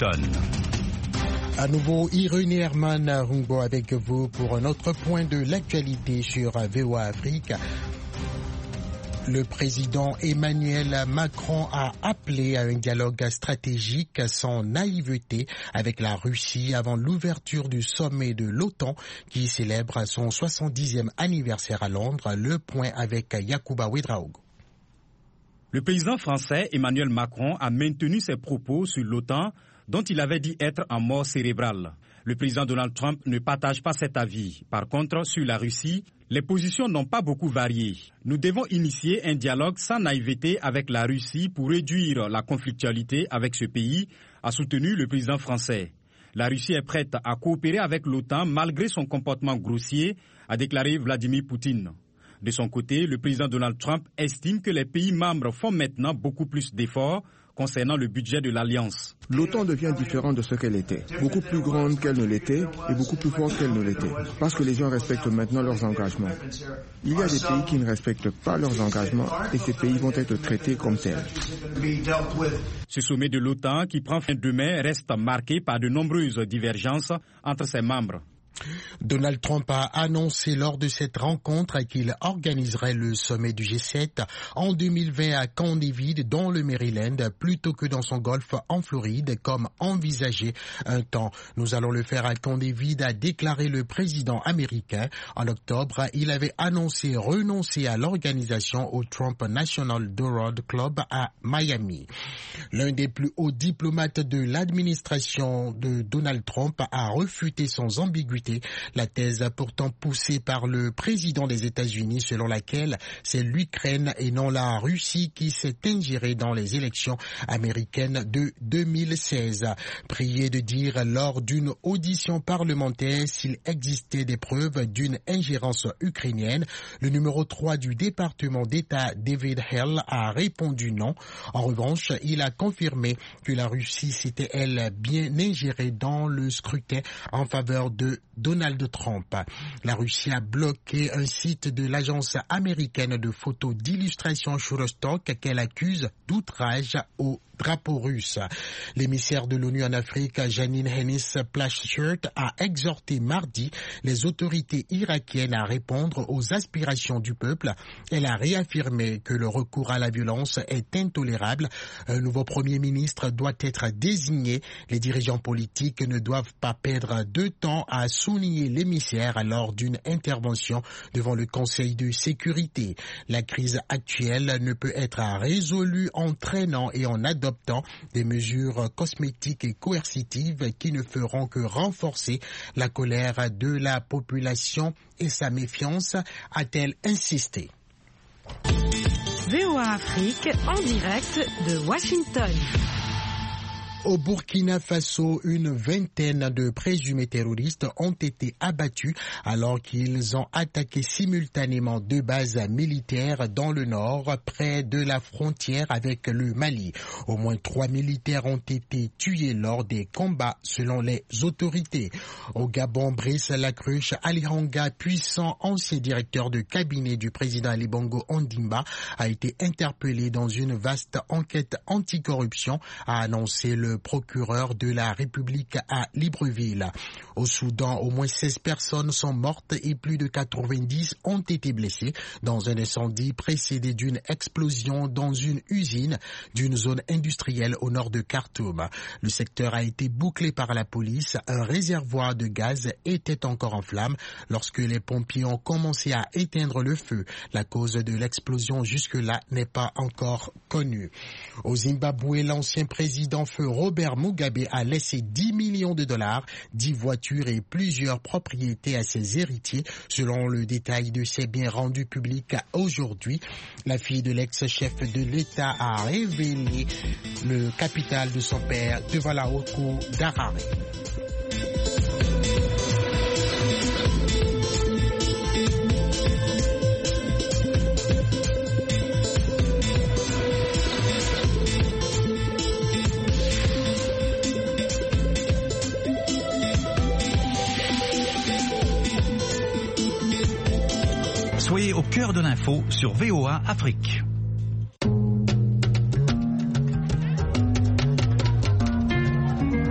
Washington. À nouveau, Irénée Herman Rumbo avec vous pour un autre point de l'actualité sur VOA Afrique. Le président Emmanuel Macron a appelé à un dialogue stratégique sans naïveté avec la Russie avant l'ouverture du sommet de l'OTAN qui célèbre son 70e anniversaire à Londres. Le point avec Yacouba Ouedraogo. Le président français Emmanuel Macron a maintenu ses propos sur l'OTAN dont il avait dit être en mort cérébrale. Le président Donald Trump ne partage pas cet avis. Par contre, sur la Russie, les positions n'ont pas beaucoup varié. Nous devons initier un dialogue sans naïveté avec la Russie pour réduire la conflictualité avec ce pays, a soutenu le président français. La Russie est prête à coopérer avec l'OTAN malgré son comportement grossier, a déclaré Vladimir Poutine. De son côté, le président Donald Trump estime que les pays membres font maintenant beaucoup plus d'efforts concernant le budget de l'Alliance. L'OTAN devient différente de ce qu'elle était, beaucoup plus grande qu'elle ne l'était et beaucoup plus forte qu'elle ne l'était, parce que les gens respectent maintenant leurs engagements. Il y a des pays qui ne respectent pas leurs engagements et ces pays vont être traités comme tels. Ce sommet de l'OTAN qui prend fin demain reste marqué par de nombreuses divergences entre ses membres. Donald Trump a annoncé lors de cette rencontre qu'il organiserait le sommet du G7 en 2020 à Camp David dans le Maryland plutôt que dans son golfe en Floride comme envisagé un temps. Nous allons le faire à Camp David, a déclaré le président américain. En octobre, il avait annoncé renoncer à l'organisation au Trump National Dorado Club à Miami. L'un des plus hauts diplomates de l'administration de Donald Trump a refuté sans ambiguïté la thèse pourtant poussée par le président des États-Unis selon laquelle c'est l'Ukraine et non la Russie qui s'est ingérée dans les élections américaines de 2016. Prié de dire lors d'une audition parlementaire s'il existait des preuves d'une ingérence ukrainienne, le numéro 3 du département d'État David Hale a répondu non. En revanche, il a confirmé que la Russie s'était elle bien ingérée dans le scrutin en faveur de Donald Trump. La Russie a bloqué un site de l'agence américaine de photos d'illustration Shutterstock qu'elle accuse d'outrage au drapeau russe. L'émissaire de l'ONU en Afrique, Janine Hennis-Plasschaert, a exhorté mardi les autorités irakiennes à répondre aux aspirations du peuple. Elle a réaffirmé que le recours à la violence est intolérable. Un nouveau Premier ministre doit être désigné. Les dirigeants politiques ne doivent pas perdre de temps à souligner l'émissaire lors d'une intervention devant le Conseil de sécurité. La crise actuelle ne peut être résolue en traînant et en adoptant des mesures cosmétiques et coercitives qui ne feront que renforcer la colère de la population et sa méfiance, a-t-elle insisté. VOA Afrique en direct de Washington. Au Burkina Faso, une vingtaine de présumés terroristes ont été abattus alors qu'ils ont attaqué simultanément deux bases militaires dans le nord, près de la frontière avec le Mali. Au moins 3 militaires ont été tués lors des combats, selon les autorités. Au Gabon, Brice Lacruche Alihanga, puissant ancien directeur de cabinet du président Ali Bongo Ondimba, a été interpellé dans une vaste enquête anticorruption, a annoncé le procureur de la République à Libreville. Au Soudan, au moins 16 personnes sont mortes et plus de 90 ont été blessées dans un incendie précédé d'une explosion dans une usine d'une zone industrielle au nord de Khartoum. Le secteur a été bouclé par la police. Un réservoir de gaz était encore en flammes lorsque les pompiers ont commencé à éteindre le feu. La cause de l'explosion jusque-là n'est pas encore connue. Au Zimbabwe, l'ancien président feu Robert Mugabe a laissé 10 millions de dollars, 10 voitures et plusieurs propriétés à ses héritiers, selon le détail de ses biens rendus publics aujourd'hui. La fille de l'ex-chef de l'État a révélé le capital de son père devant la haute cour d'Harare. Soyez au cœur de l'info sur VOA Afrique.